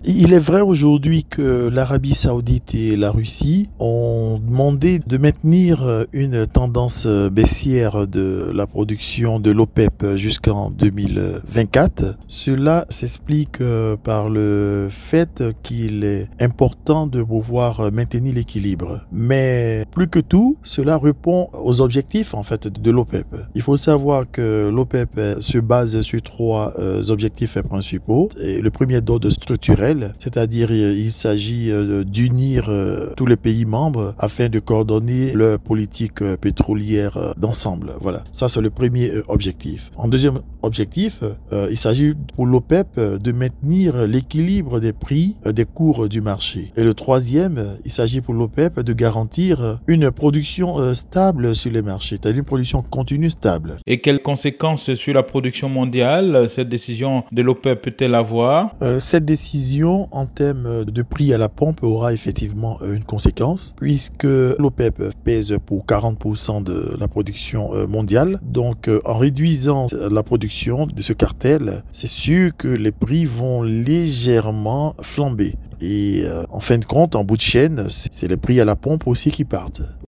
Il est vrai aujourd'hui que l'Arabie Saoudite et la Russie ont demandé de maintenir une tendance baissière de la production de l'OPEP jusqu'en 2024. Cela s'explique par le fait qu'il est important de pouvoir maintenir l'équilibre. Mais plus que tout, cela répond aux objectifs en fait de l'OPEP. Il faut savoir que l'OPEP se base sur trois objectifs principaux. Et le premier d'ordre structurel, c'est-à-dire il s'agit d'unir tous les pays membres afin de coordonner leur politique pétrolière d'ensemble. Voilà, ça c'est le premier objectif. En deuxième objectif, il s'agit pour l'OPEP de maintenir l'équilibre des prix des cours du marché. Et le troisième, il s'agit pour l'OPEP de garantir une production stable sur les marchés, c'est-à-dire une production continue stable. Et quelles conséquences sur la production mondiale cette décision de l'OPEP peut-elle avoir? Cette décision en termes de prix à la pompe aura effectivement une conséquence puisque l'OPEP pèse pour 40% de la production mondiale. Donc en réduisant la production de ce cartel, c'est sûr que les prix vont légèrement flamber. Et en fin de compte, en bout de chaîne, c'est les prix à la pompe aussi qui partent.